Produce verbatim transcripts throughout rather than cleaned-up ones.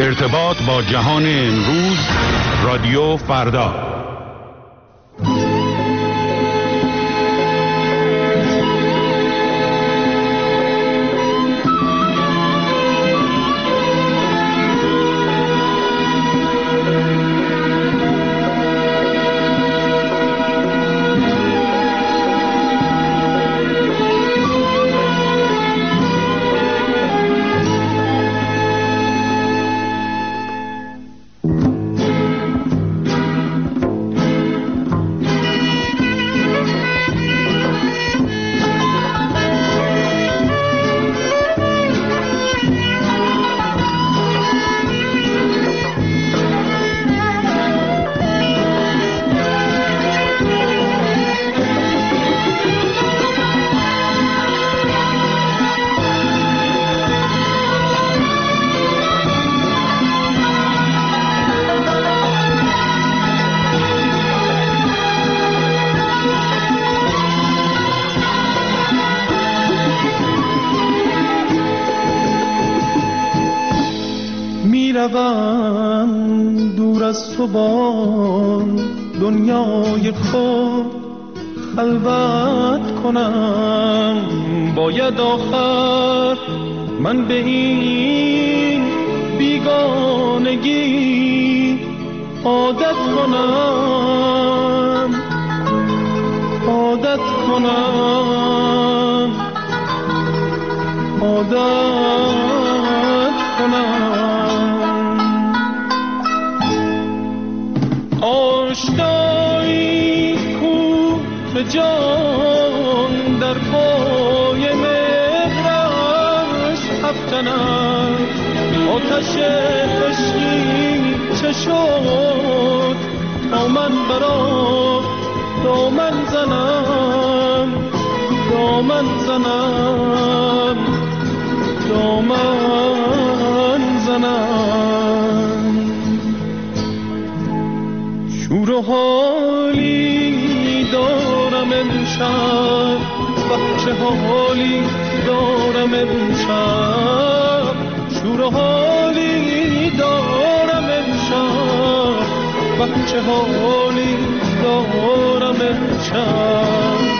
ارتباط با جهان امروز، رادیو فردا. دور از تو با دنیای خود خلوت کنم، باید آخر من به این بیگانگی عادت کنم، عادت کنم، عادت کنم. آشنایی کو جان در پای مهرش افکنم، آتش عشقی چه شد تا من برا دامن زنم، دامن زنم، دامن زنم. شور و حالی دارم امشب، چه حالی دارم امشب، شور و حالی دارم امشب، چه حالی دارم امشب.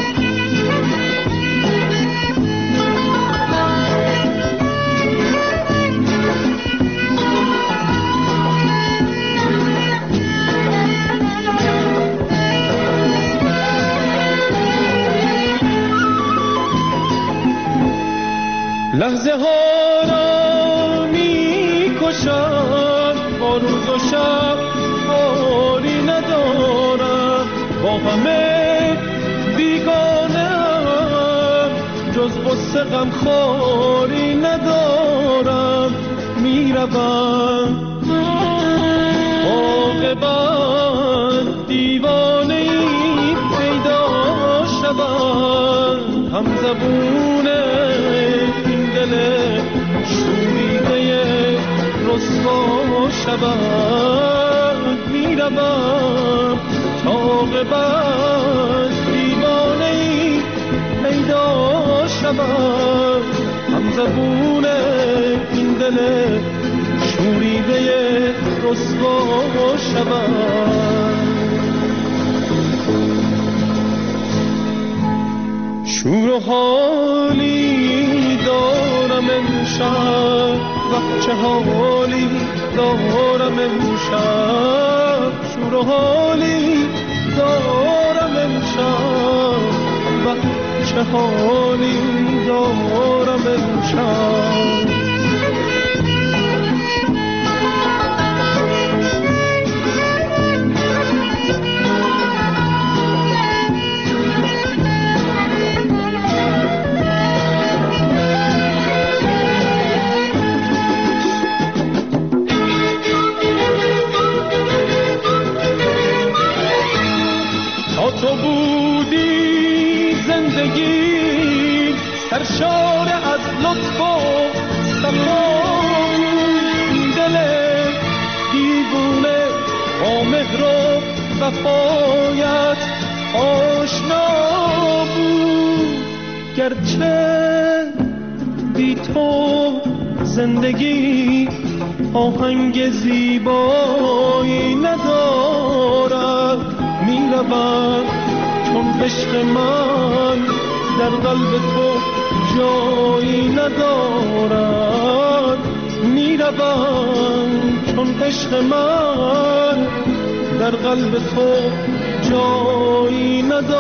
لحظه ها را می کشم، با روز و شب حالی ندارم، با همه بیگانم، جز غصه غم خواری ندارم. می روم عاقبت دیوانه ای پیدا شوم، هم زبونه شوریده رسوا شود. می روم تا عاقبت دیوانه ای پیدا شود، هم زبون این دل شوریده رسوا شود. شور و حالی دارم امشب، چه حالی دارم امشب، شور و حالی دارم امشب، چه حالی دارم امشب. تو بودی زندگی سرشار از لطف و زندگی آهنگ زیبایی ندارد، میروم چون عشق من در قلب تو جایی ندارد، میروم چون عشق من در قلب تو جایی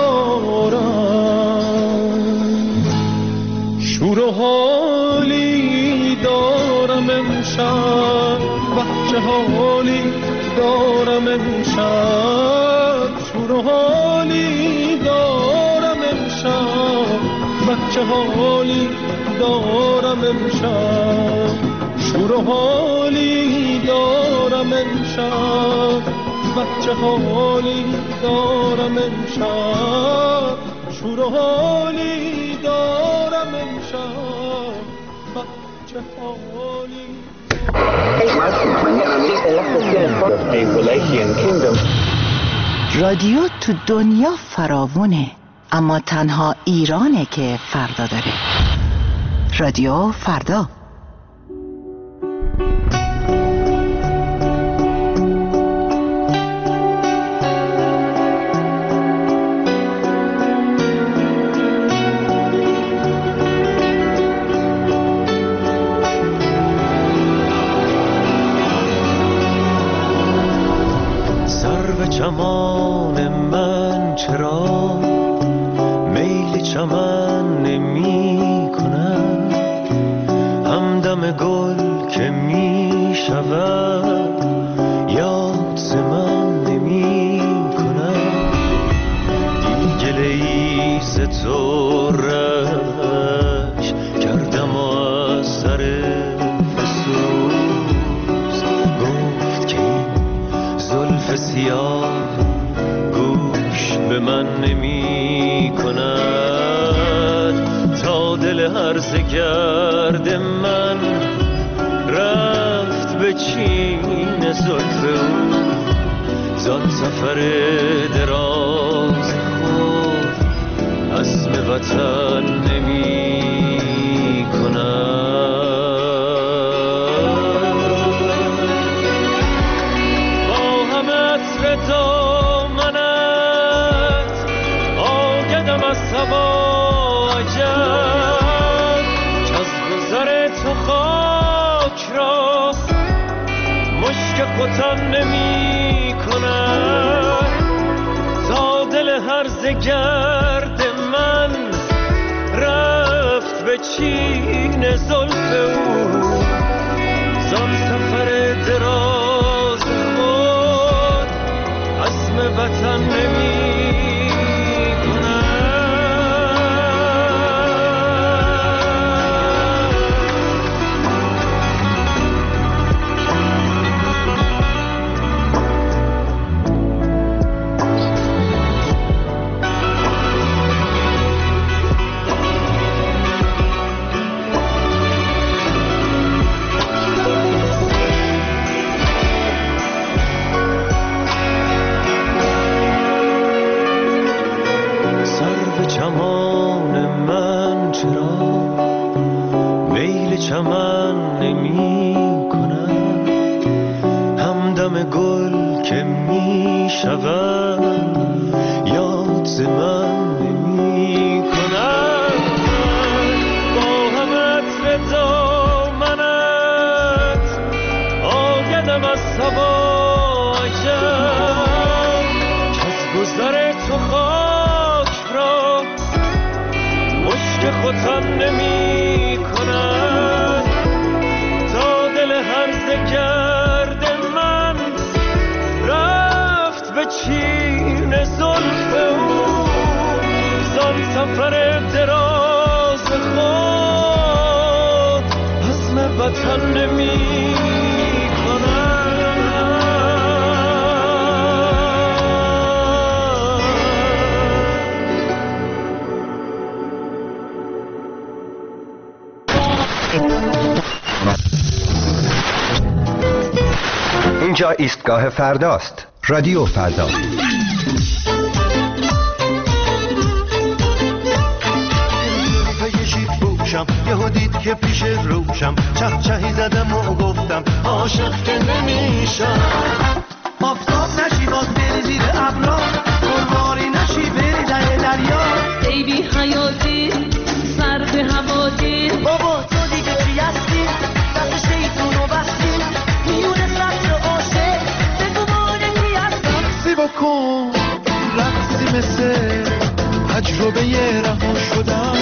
ندارد. شور و حالی دارم امشب، چه حالی دارم امشب، شور و حالی دارم امشب، چه حالی دارم امشب، شور و حالی دارم امشب، چه حالی دارم امشب، شور و حالی دارم امشب، چه حالی. رادیو تو دنیا فراوونه، اما تنها ایرانه که فردا داره. رادیو فردا. چمان من چرا میل چمن نمی کند، همدم گل که می شود یاد ز من نمی کند، دیگه ای ز تو رش کردم و از سر فسوس گفت که این زلف سیاه گوش به من نمی کند، تا دل هرزه گرد من رفت به چین زلف او، زان سفر دراز خود عزم وطن نمی کند. با همه عطر دامنت آگدم از هوا عجب، چز گذر تو خاک را مشک ختن نمی کند، تا دل هرزه گرد من رفت به چین زلف او، زان سفر دراز خود عزم وطن نمی چمان من چرا میل چمن نمی کند، همدم گل که می شود یاد ز من نمی کند، با همه عطر دامنت آگدم از هوا عجب، کز گذر تو خاک را مشک ختن نمی کند، تا دل هرزه گرد من رفت به چین زلف او، زان سفر دراز خود عزم وطن نمی کند. اینجا ایستگاه فرداست. رادیو فردا. یهو دید که پیش روشم چه چهی زدم و گفتم عاشق که نمیشم. آفتاب نشی باز بری زیر ابرا، قربانی نشی بری ته دریا. ای بی حیاتی سر به هواتی، بابا تو دیگه چی هستی؟ دست شیطون و بستی میونه سطر عاشق، بگو مانه کی هستم. سی بکن رقصی مثل تجربه یه رها شدم.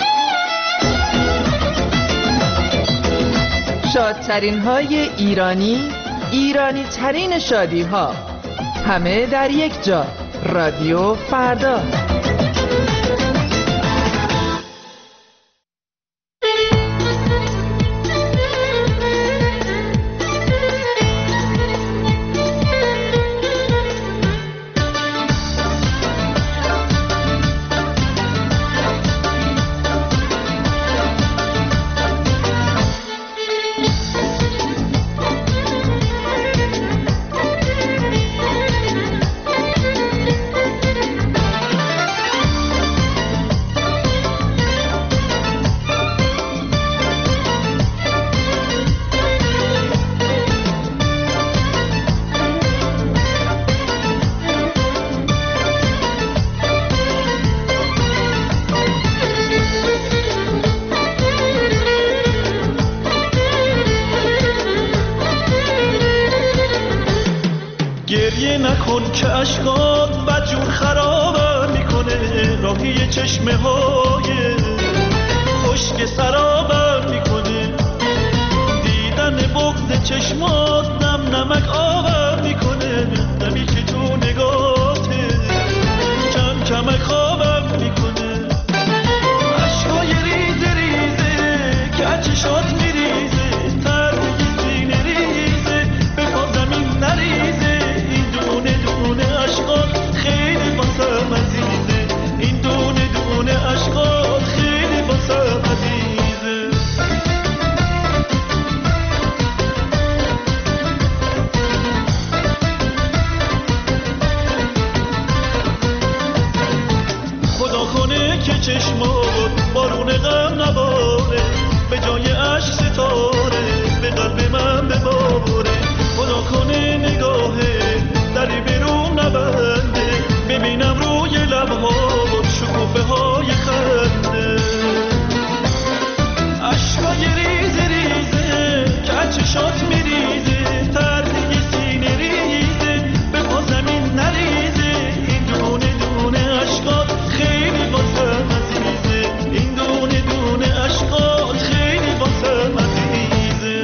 شادترین های ایرانی، ایرانی ترین شادی ها، همه در یک جا. رادیو فردا. گریه نکن که اشکات بدجور خرابم میکنه، راهی چشمه های خشک سرابم میکنه. دیدن بغض چشمات نم نمک آبم میکنه، نمی که تو نگاته کم کمک خوابم میکنه. اشکای ریز ریزه که چشات میریزه، تردی سینه ریزه به پا زمین نریزه. عشقات خیلی باسم عزیزه، این دونه دونه عشقات خیلی باسم عزیزه. خدا کنه که چشمات بارون غم نباره، به جای عشق ستاره به قلب من بباره. خدا کنه نگاهه دری برون نبنده، ببینم روی لبها شکوفه های خنده. اشکای ریز ریزه که چشات میریزه، تردی سینه ریزه به پا زمین نریزه. این دونه دونه اشکات خیلی باسم عزیزه، این دونه دونه اشکات خیلی باسم عزیزه.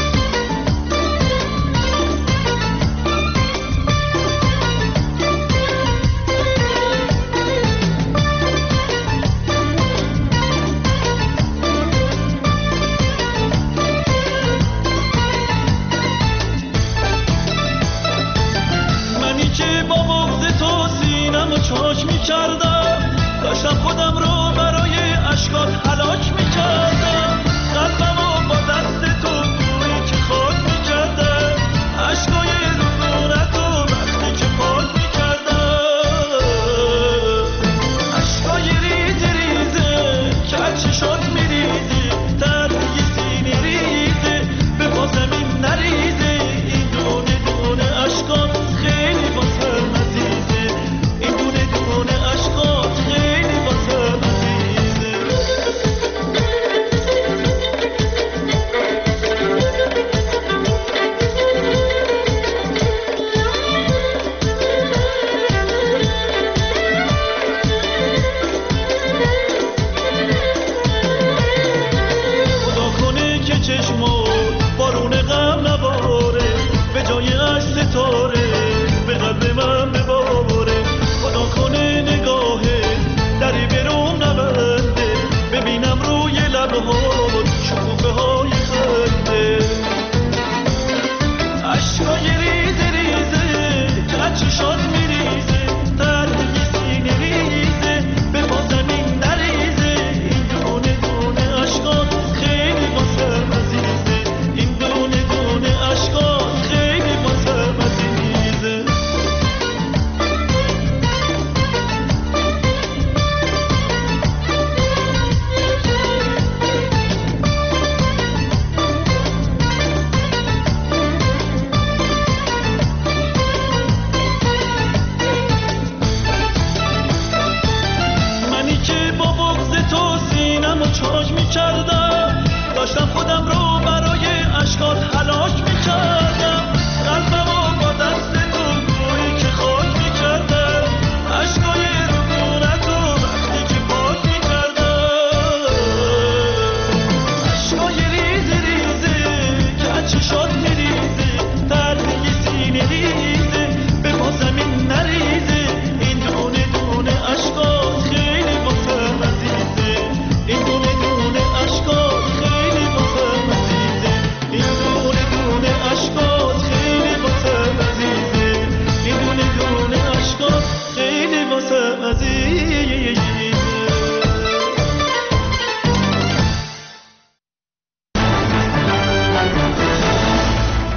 چاش میکردم، داشتم خودم رو برای اشکات هلاک میکردم. قلبم رو با دست تو توی که خاک میکردم، اشکای رونت رو وقتی که پاک میکردم. اشکای ریز ریزه که چشات میریزی، تردی سینه ریزه به پا زمین نریزه. این دونه دونه اشکات خیلی باسم عزیزه، این دونه دونه اشکات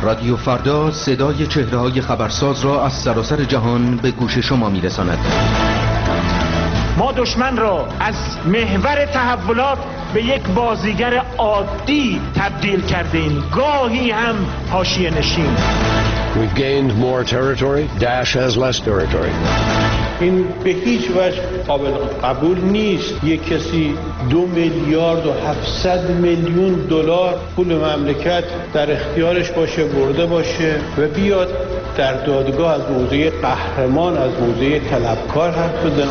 رادیو فردا صدای چهره‌های خبرساز را از سراسر جهان به گوش شما می‌رساند. ما دشمن را از محور تحولات به یک بازیگر عادی تبدیل کردیم، گاهی هم حاشیه نشین. We've gained more territory. Daesh has less territory. این به هیچ وجه قابل قبول نیست یک کسی دو میلیارد و هفتصد میلیون دلار پول مملکت در اختیارش باشه، برده باشه و بیاد در دادگاه از موضع قهرمان، از موضع طلبکار حرف بزنه.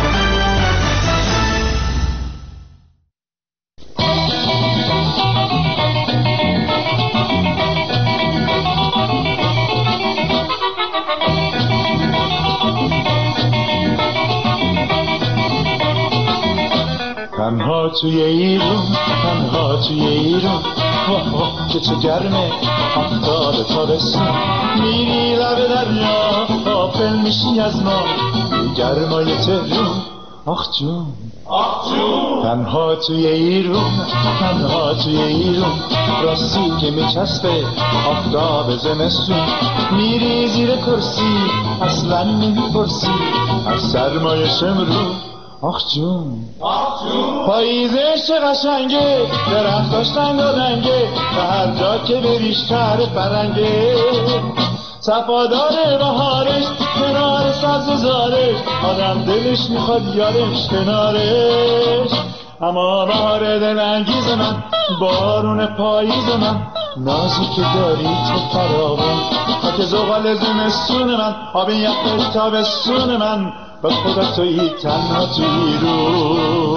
تنها توی ایران، تنها توی ایران، واه واه که چه گرمه، آفتاب تابستون، میری لب دریا، غافل میشی از ما، گرمای تهرون، آخ جون، آخ جون. تنها توی ایران، تنها توی ایران، راستی که میچسبه آفتاب زمستون، میری زیر کرسی، اصلا نمیپرسی از سرمایه شمرون، آخ جون، آخ جون. پاییزه چه قشنگه، درختاش رنگ و رنگه، و هر جا که بریش شهر فرنگه، صفادار بهارش، کنار سبز زارش، آدم دلش میخواد یارش کنارش. اما بهار دلانگیز من، بارون پاییز من، نازی که داری تو فراوان، خاک زغال زمستون من، آب یخ تابستون من، به خدا تویی تنها توی رو.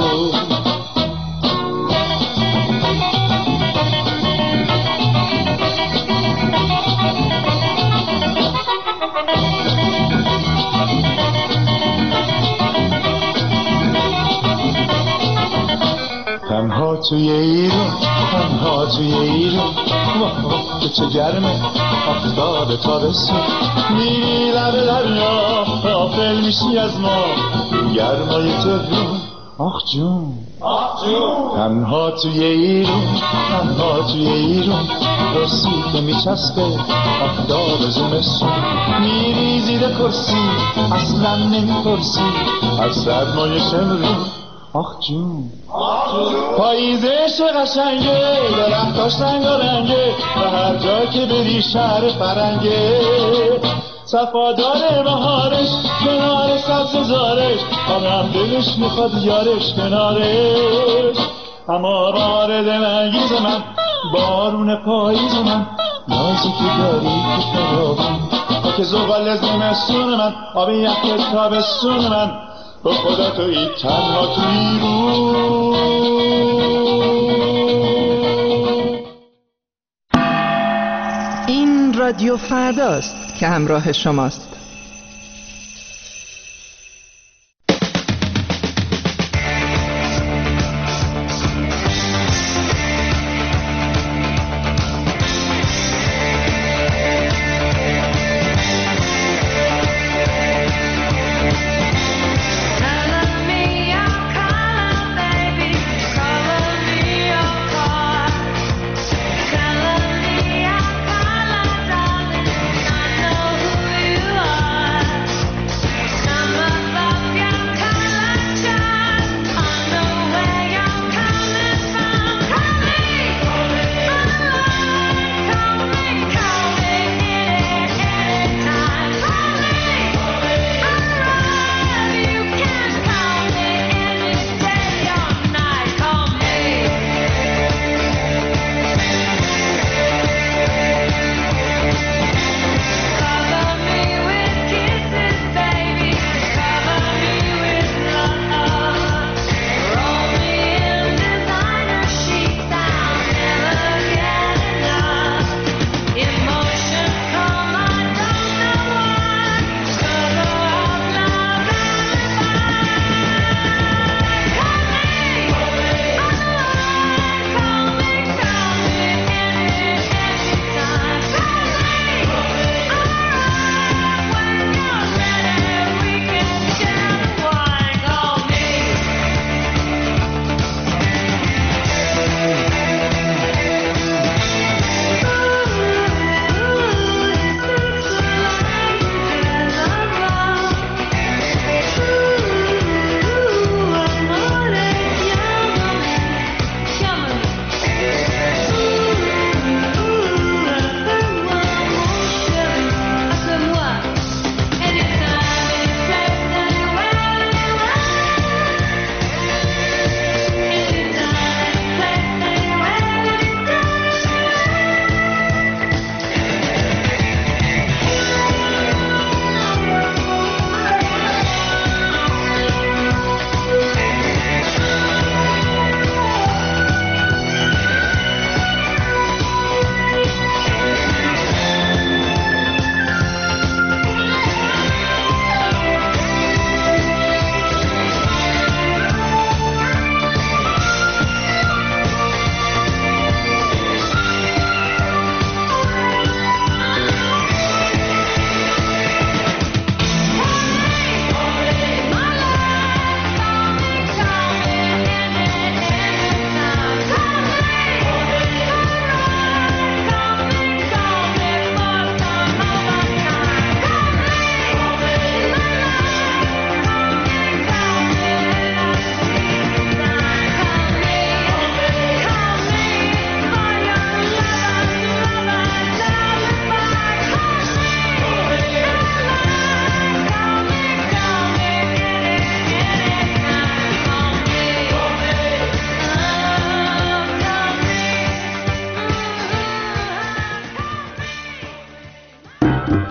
تنها توی ایران، تنها توی ایران، واه واه که چه گرمه، آفتاب تابستون، میری لب دریا، غافل میشی از ما، گرمای تهرون، آخ جون، آخ جون. تنها توی ایران، تنها توی ایران، راستی که میچسبه آفتاب زمستون، میری زیر کرسی، اصلا نمیپرسی از سرمایه شمرون، آخ جون، آخ جون. پاییزه چه قشنگه، درختاش رنگ و رنگه، و هر جا که بری شهر فرنگه، صفادار بهارش، کنار سبز زارش، آدم دلش میخواد یارش کنارش. اما بهار دلانگیز من، بارون پاییز من، نازی که داری تو فراوان، خاک زغال زمستون من، آب یخ تابستون من، به خدا تویی تنها توی رو. این رادیو فرداست که همراه شماست. You are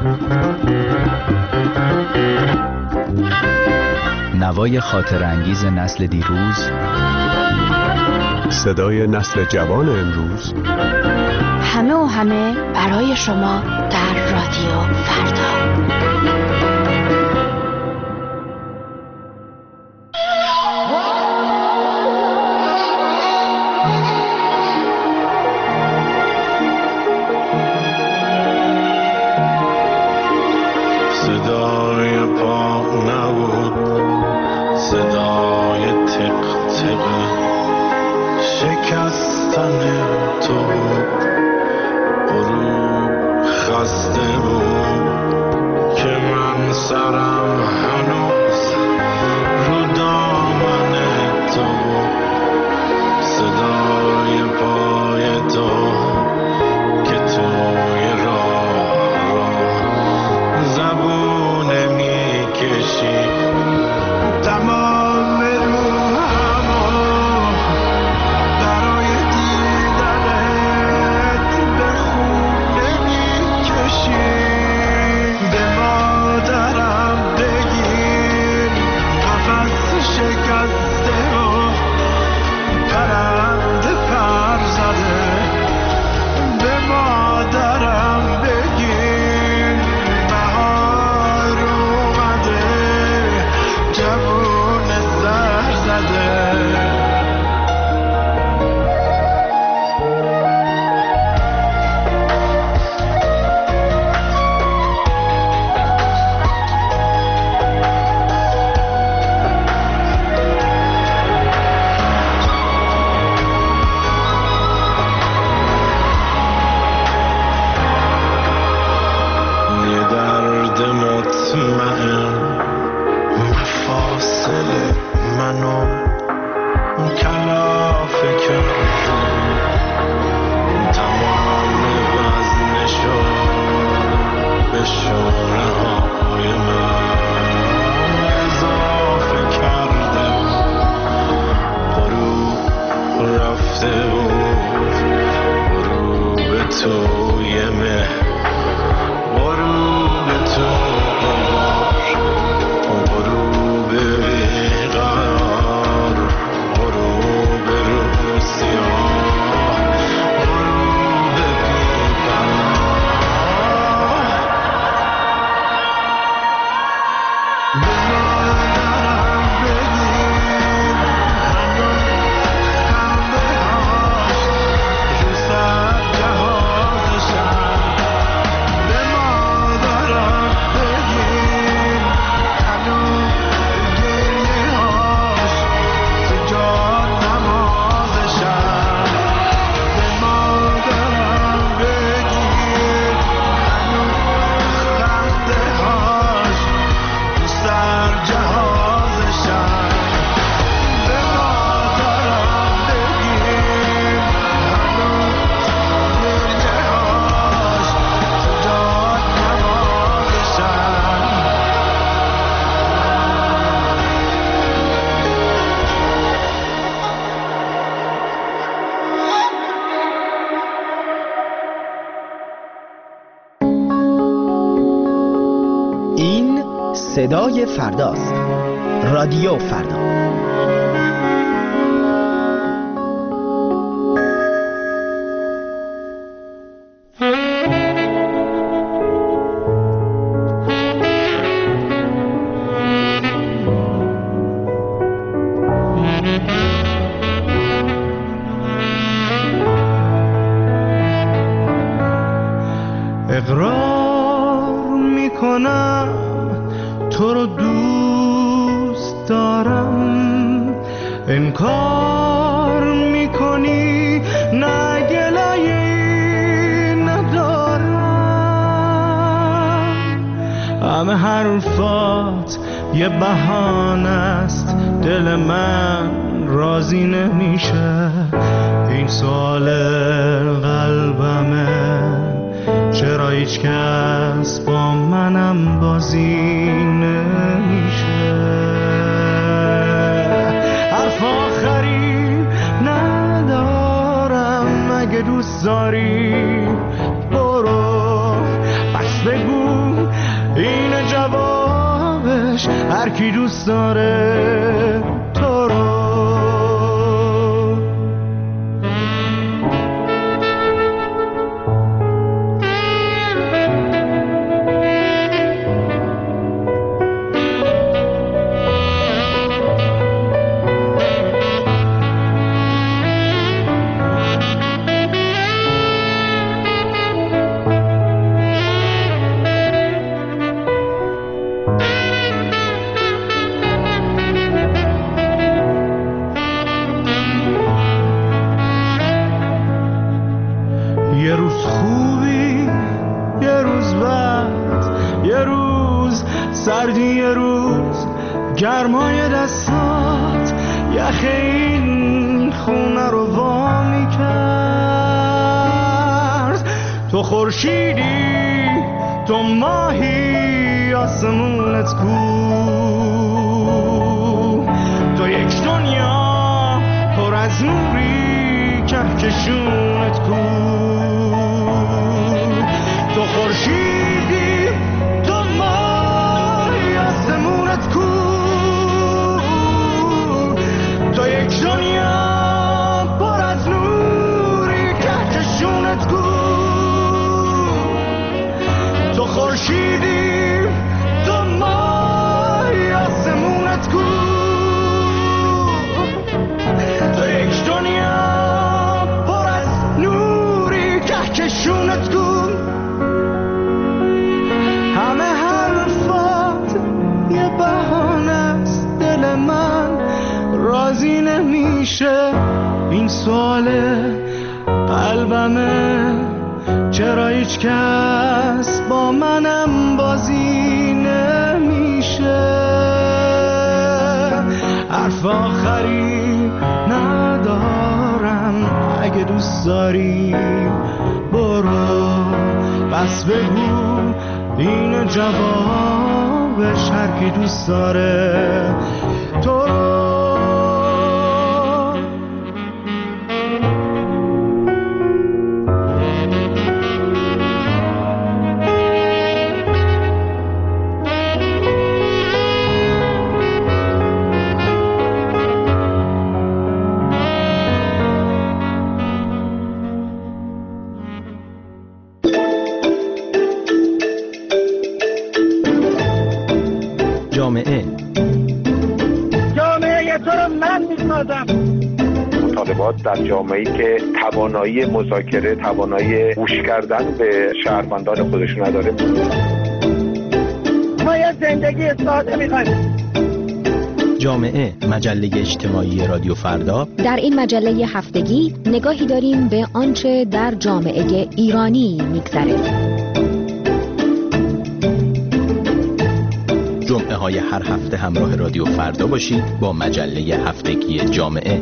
نوای خاطر انگیز نسل دیروز، صدای نسل جوان امروز، همه و همه برای شما در رادیو فردا. صدای پا نبود، صدای تق تق شکستن تو غروب خسته بود که من سرم هنوز رو دامن تو. صدای پای تو که توی راه راه زبونه میکشی تمام روحمو برای دیدنت به خونه میکشی. به مادرم بگیر قفس شکسته و پرنده پر زده. به مادرم بگیر بهار اومده جوون سر زده. یه درد مطمئن مفاصل منو کلافه کرده. تمام وزنشو به شونه های من اضافه کرده. غروب رفته بود، غروب توی مه، غروب تو غبار، غروب بیقرار، غروب رو سیاه، غروب بی‌قرار. به مادرم بگیر هنوز خنده هاش رو سر جهازشن. به مادرم بگیر هنوز گریه هاش تو جان نمازشن. به مادرم بگیر هنوز خنده هاش تو سر جهازشن. به مادرم بگیر هنوز گریه هاش تو جان نمازشن. این صدای فرداست. رادیو فردا. اقرار میکنم تو رو دوست دارم، انکار میکنی نه گلایی ندارم. همه حرفات یه بهانه است، دل من راضی نمیشه. این سوال قلبمه، چرا هیچ کس با منم بازی نمیشه. حرف آخری ندارم، اگه دوست داری برو بس بگو باش هر کی دوست داره تو رو. یه روز خوبی یه روز بد، یه روز سردی یه روز گرمای دستات یخ این خونه رو وا میکرد. تو خورشیدی تو ماهی آسمونت کو، تو یک دنیا پر از نوری کهکشونت کو. تو خورشیدی تو ماهی آسمونت کو، تو یک دنیا پر از نوری کهکشونت کو. تو خورشیدی تو ماهی آسمونت کو، تو یک دنیا پر از نوری کهکشونت کو. همه حرفات یه بهانه است، دل من راضی نمیشه. این سوال قلبمه چرا هیچ کس با منم بازی نمیشه. حرف آخری ندارم، اگه دوست داری برو بس بگو این جوابش هر کی دوست داره تو رو. جامعه جامعه تو رو من میسازم. مطالبات در جامعه‌ای که توانایی مذاکره، توانایی گوش کردن به شهروندان خودش نداره. ما یه زندگی ساده می‌خوایم. جامعه، مجله اجتماعی رادیو فردا. در این مجله هفتگی نگاهی داریم به آنچه در جامعه ایرانی می‌گذره. جمعه های هر هفته همراه رادیو فردا باشید با مجله هفتگی جامعه.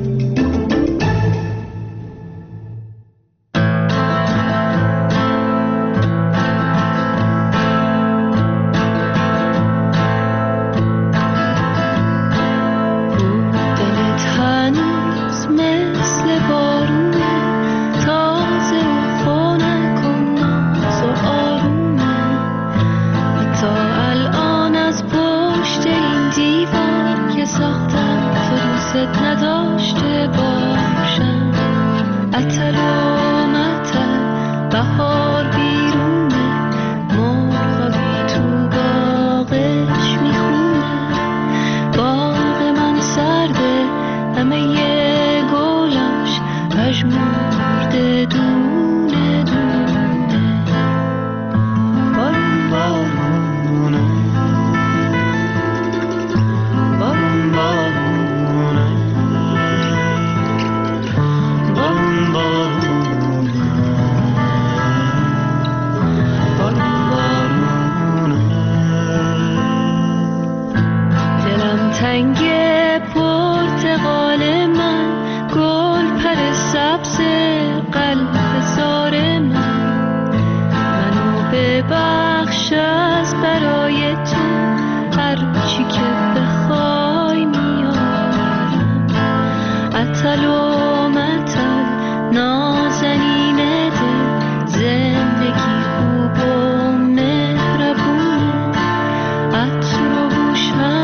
عطر و بوشم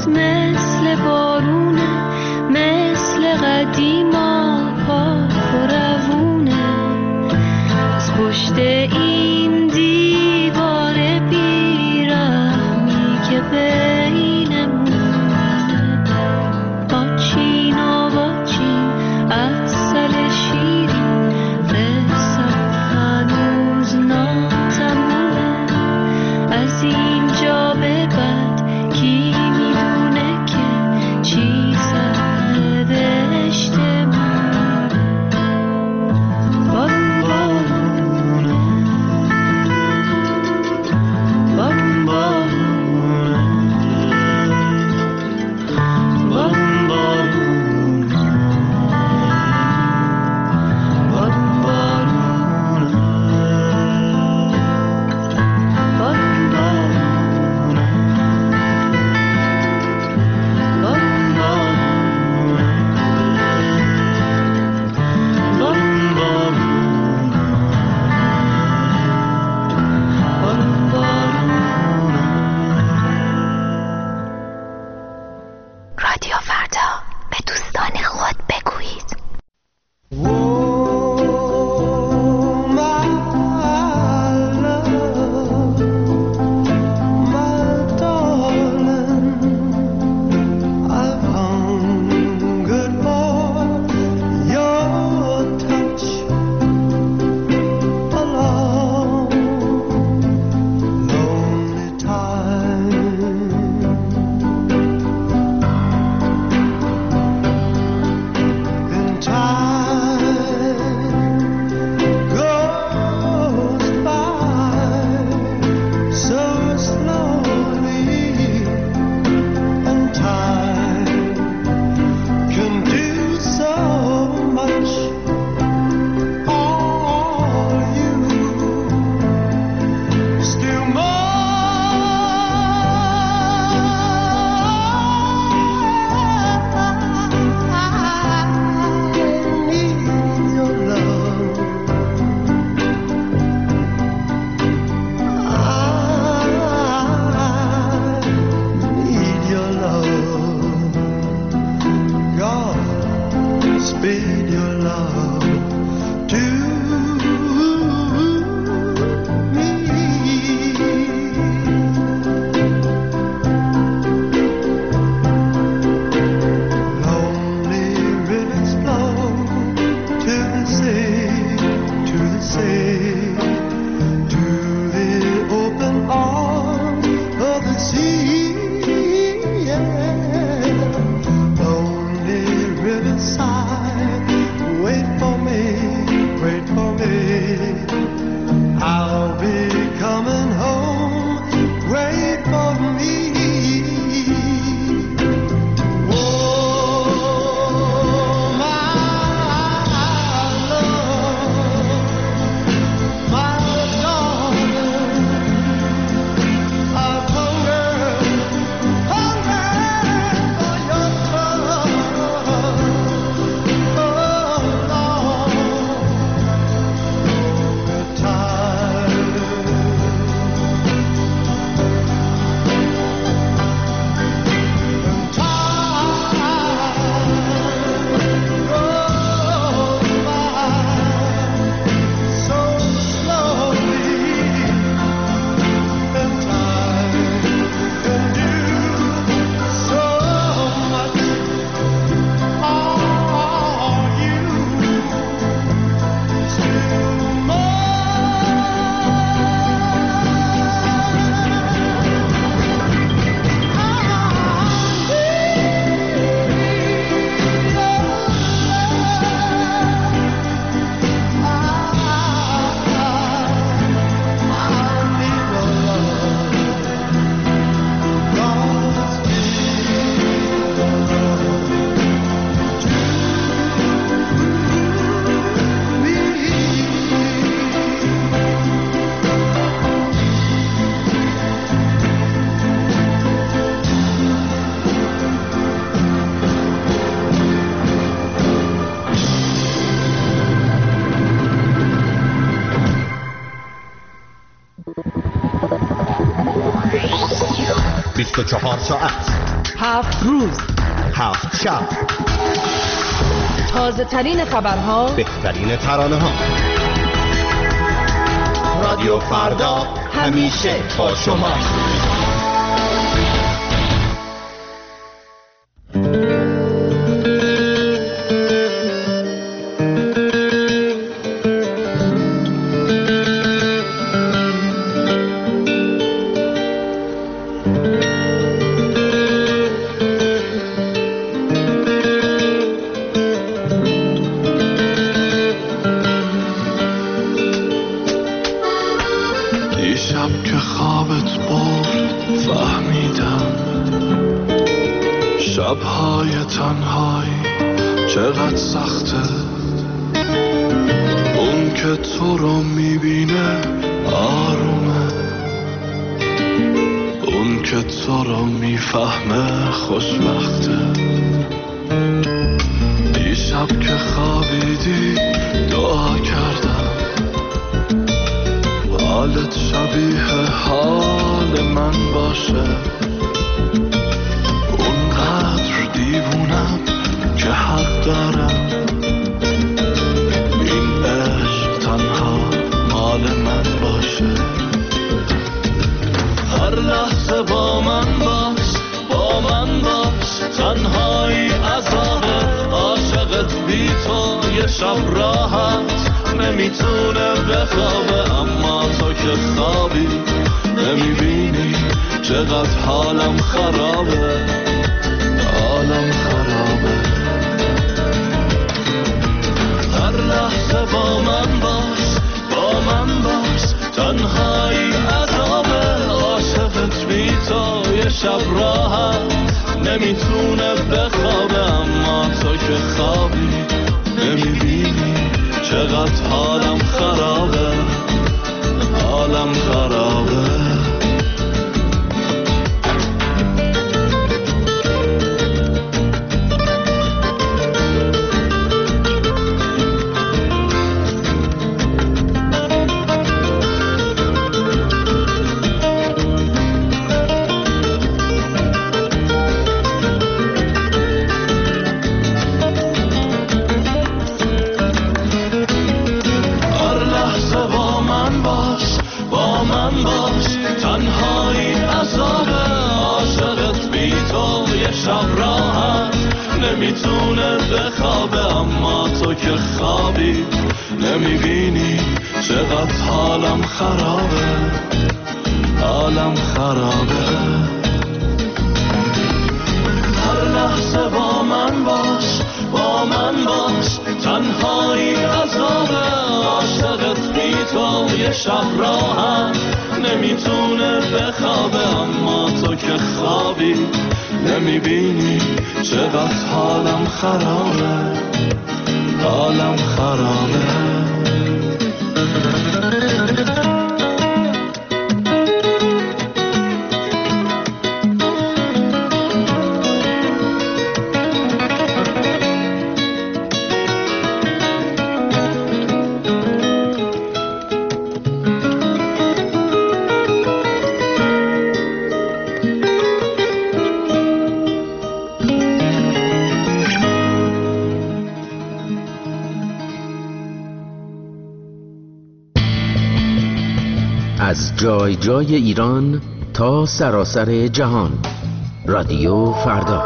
مثل بارونه، مثل قدیما پاک و روونه. از پشت این دیوار بیرحمی که بینمونه، با چین و با چین اصل شیرین قصه هنوز ناتمومه. از اینجا به بعد کی میدونه که چی سرنوشته من. بارون بارونه، بارون بارونه، بارون بارونه، بارون بارونه، بارون بارونه، بارون بارونه، بارون بارونه، بارون بارونه. رادیو فردا، به دوستان خود بگویید. بیست و چهار ساعت هفت روز، هفت شب، تازه ترین خبرها، بهترین ترانه ها. رادیو فردا همیشه با شما. شب‌های تنهایی چقدر سخته، اون که تو رو میبینه آرومه، اون که تو رو میفهمه خوشبخته. دیشب که خوابیدی دعا کردم حالت شبیه حال من باشه، دیوونم که حق دارم این عشق تنها مال من باشه. هر لحظه با من باش، با من باش، تنهایی عذابه، عاشقت بی تو یه شب راحت نمیتونه بخوابه، اما تو که خوابی نمیبینی چقدر حالم خرابه، حالم خرابه. هر لحظه با من باش، با من باش، تنهایی عذابه، عاشقت بی تو یه شب راحت نمیتونه بخوابه، اما تو که خوابی نمیبینی چقدر حالم خرابه، حالم خرابه. نمیتونه بخوابه، اما تو که خوابی نمیبینی چقدر حالم خرابه، حالم خرابه. هر لحظه با من باش، با من باش، تنهایی عذابه، عاشقت بی تو یه شب راحت نمیتونه بخوابه، اما تو که خوابی نمیبینی چقدر حالم خرابه، حالم خرابه. از جای جای ایران تا سراسر جهان، رادیو فردا.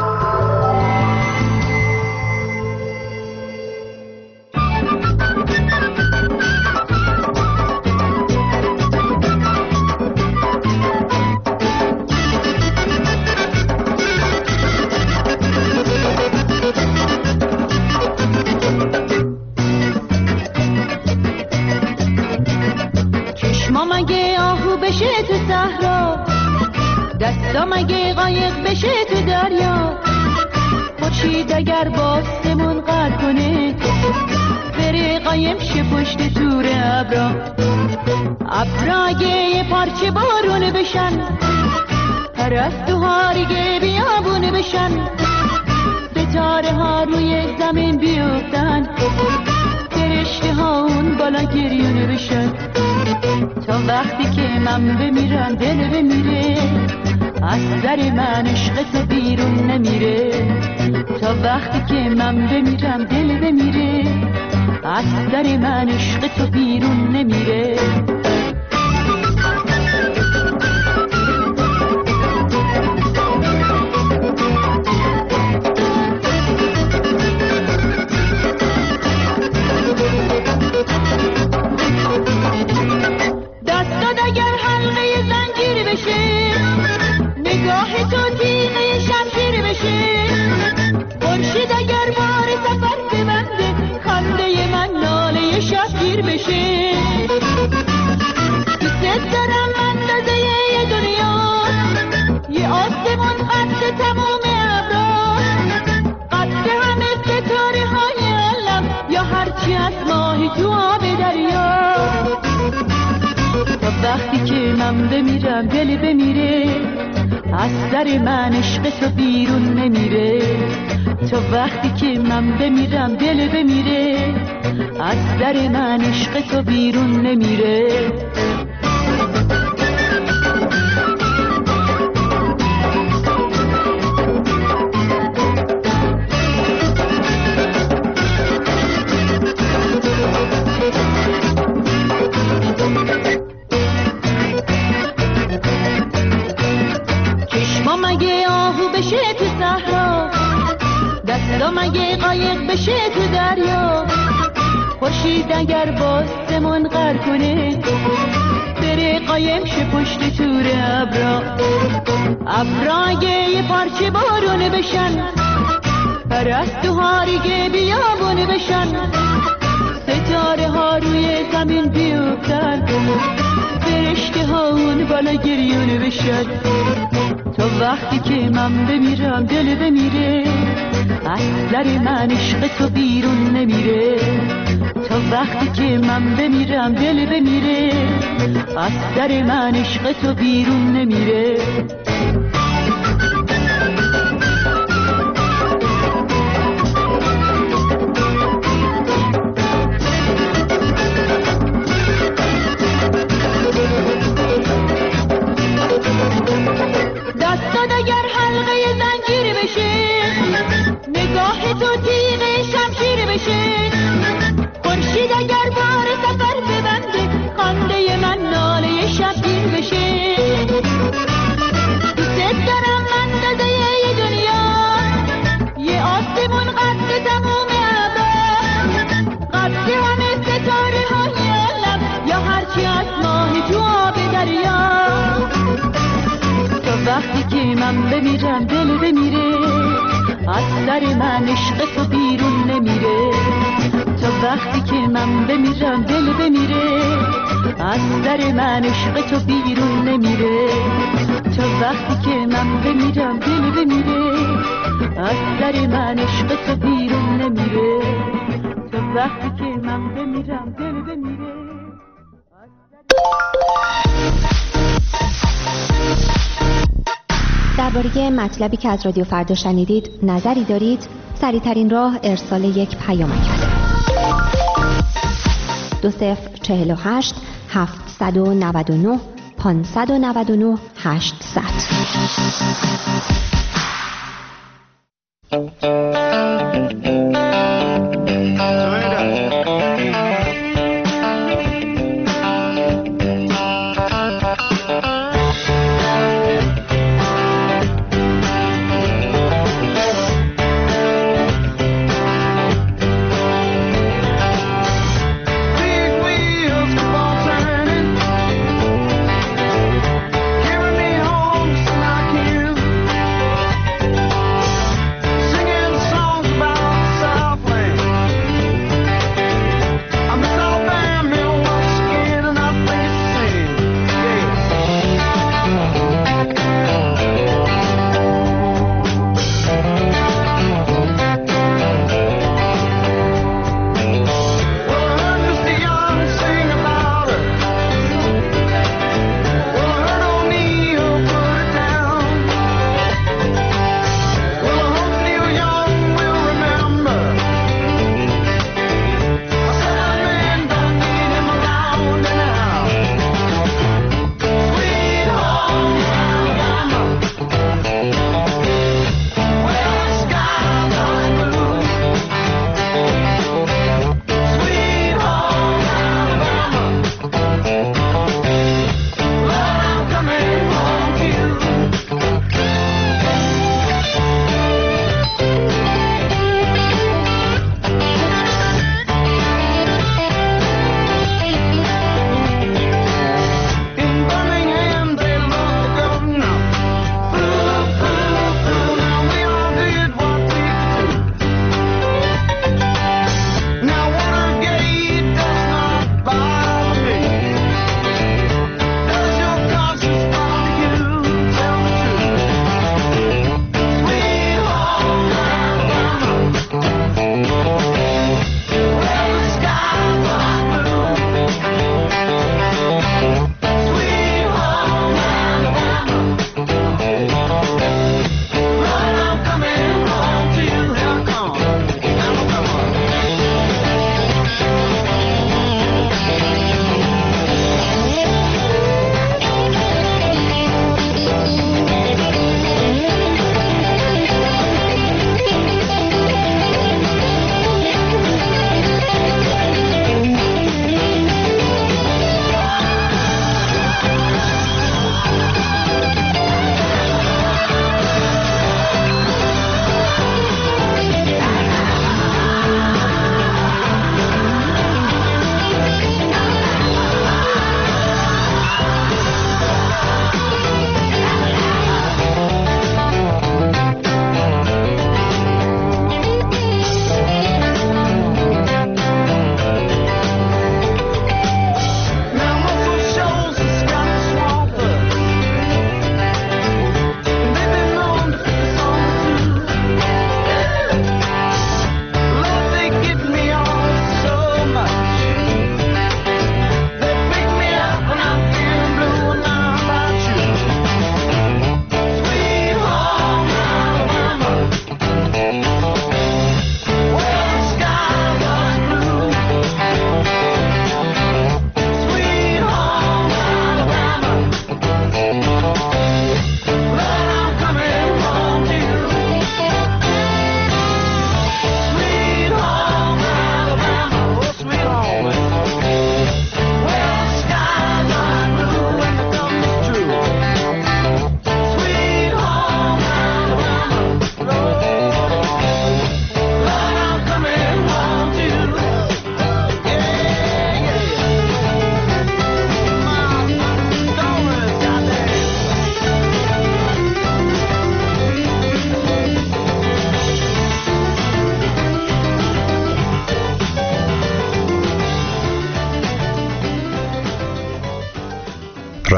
دستا مگه قایق بشه تو دریا، خورشید اگر باسمون قد کنه بره قایم شه پشت تور ابرا، ابرا اگه یه پارچه بارونه بشن، پرستوها ریگه بیابونه بشن، ستاره ها روی زمین بیفتن، فرشته ها اون بالا گریونه بشن، تا وقتی که من بمیرم دل بمیره، از سر من عشق تو بیرون نمیره، تا وقتی که من بمیرم دل بمیره، از سر من عشق تو بیرون نمیره. دستات اگر حلقه زنجیر بشه، نگاه تو تیغه شمشیر بشه، خورشید اگر بار سفر ببنده، خنده من ناله شبگیر بشه. دوست دارم اندازه یه دنیا، یه آسمون قد تموم ابرا، قد همه ستاره های عالم، یا هرچی از ماهی تو آب دریا. تا وقتی که من بمیرم دل بمیره، از سر من عشق تو بیرون نمیره، تا وقتی که من بمیرم دل بمیره، از سر من عشق تو بیرون نمیره. مگه قایق بشه تو دریا، خورشید اگر باستمون غر کنه، بره قایم شه پشت تور ابرا. ابرا اگه یه پارچه بارون بشن، پرستوها ریگه بیابون بشن، ستاره ها روی زمین بیفتن، فرشته ها اون بالا گریون بشن. تا وقتی که من بمیرم دل بمیره، از سر من عشق تو بیرون نمیره، تا وقتی که من بمیرم دل بمیره، از سر من عشق تو بیرون نمیره. دستات اگر حلقه زنجیر بشه، نگاه تو تیغه شمشیر بشه، خورشید اگر بار سفر ببنده، خنده من ناله شبگیر بشه. دوست دارم اندازه یه دنیا، یه آسمون قد تموم ابر، قد همه ستاره های عالم، یا هرچی از ماهی تو آب دریا. تا وقتی که من بمیرم دل بمیره، از سر من عشق تو بیرون نمیره، تا وقتی که من بمیرم دل بمیره، از سر من عشق تو بیرون نمیره، تا وقتی که من بمیرم دل بمیره، از سر من عشق تو بیرون نمیره، تا وقتی که من بمیرم دل بمیره. درباره مطلبی که از رادیو فردا شنیدید نظری دارید؟ سریع‌ترین راه ارسال یک پیامک است. دو صفر چهل و هشت هفتصد و نود و نه پانصد و نود و نه هشتصد. Singing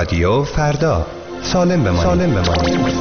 رادیو فردا، سالم بمانید. سالم بمانید.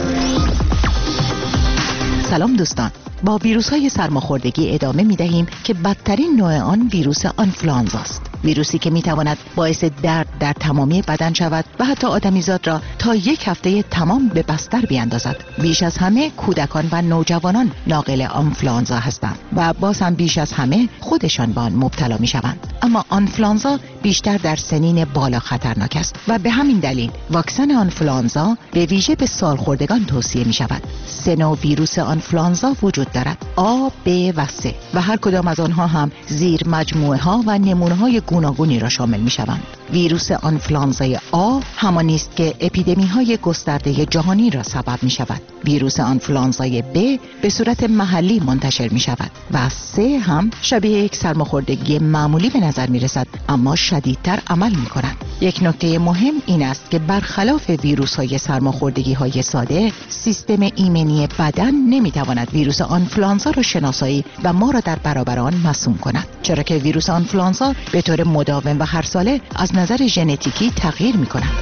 سلام دوستان، با ویروس های سرماخوردگی ادامه می دهیم که بدترین نوع آن ویروس آنفلوانزا است. ویروسی که می تواند باعث درد در تمامی بدن شود و حتی آدمیزاد را تا یک هفته تمام به بستر بیاندازد. بیش از همه کودکان و نوجوانان ناقل آنفلوانزا هستند و باز هم بیش از همه خودشان به آن مبتلا می شوند. اما آنفلوانزا بیشتر در سنین بالا خطرناک است و به همین دلیل واکسن آنفلوانزا به ویژه به سالخوردگان توصیه می شود. سه نوع ویروس آنفلوانزا وجود دارد: آ، ب و س و هر کدام از آنها هم زیر مجموعه ها و نمونه های گوناگونی را شامل می شوند. ویروس آنفلوانزای آ همانی است که اپیدمی های گسترده جهانی را سبب می شود. ویروس آنفلوانزای ب به صورت محلی منتشر می شود و س هم شبیه یک سرماخوردگی معمولی به نظر می رسد اما شدیدتر عمل می کند. یک نکته مهم این است که برخلاف ویروس های سرماخوردگی های ساده، سیستم ایمنی بدن نمی تواند ویروس آنفلوانزا را شناسایی و ما را در برابر آن مسموم کند، چرا که ویروس آنفلوانزا به طور مداوم و هر ساله از نظر ژنتیکی تغییر می کند.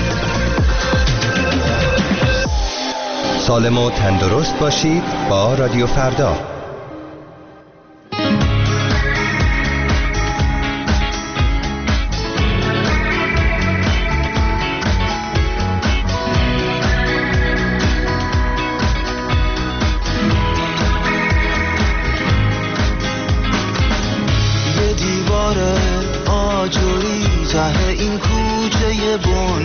سالم و تندرست باشید با رادیو فردا. ته این کوچه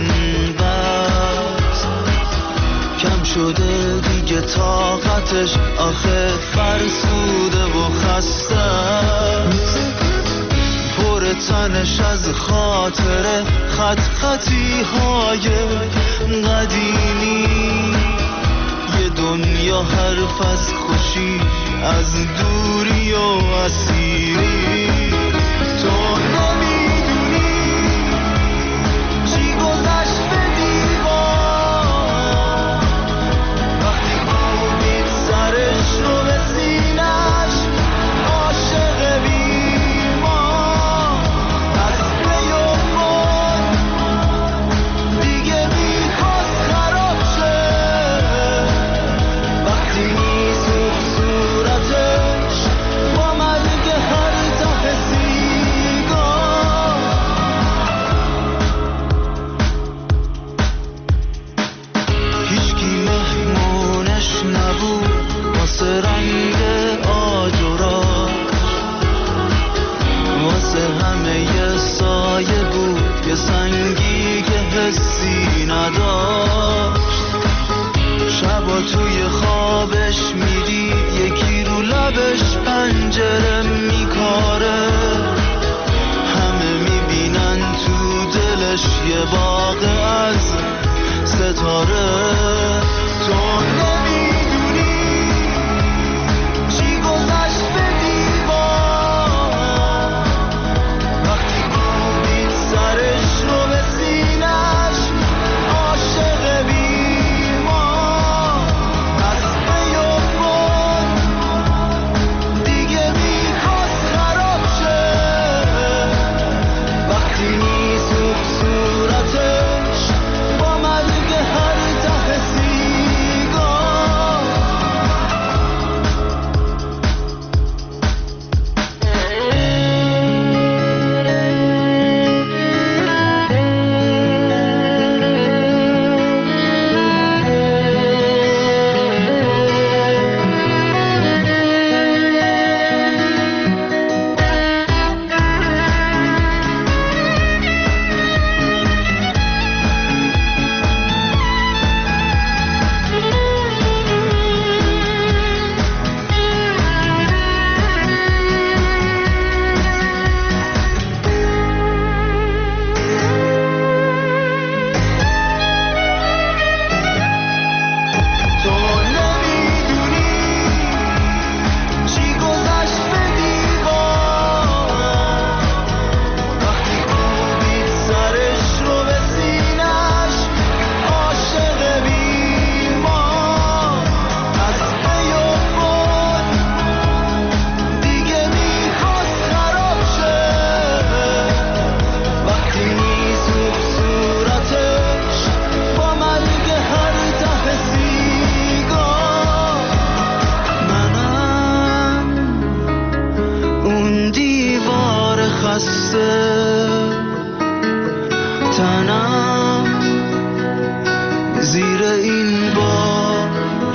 بنبست کم شده دیگه طاقتش، آخه فرسوده و خسته، پر تنش از خاطره، خط خطی های قدیمی، یه دنیا حرف از خوشی، از دوری و اسیری. تو سنگی که حسی نداشت، شبا توی خوابش میدید یکی رو لبش پنجره میکاره، همه میبینن تو دلش یه باغ از ستاره. تو نمیدونی چی گذشت به دیوار وقتی کوبید سرش رو به سینش، عاشق بیمار از بیابان دیگه میخواست خراب شه، وقتی میسوخت صورتش با مرگ هر ته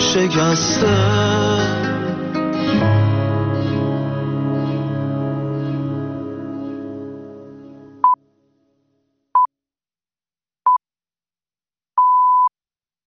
شکسته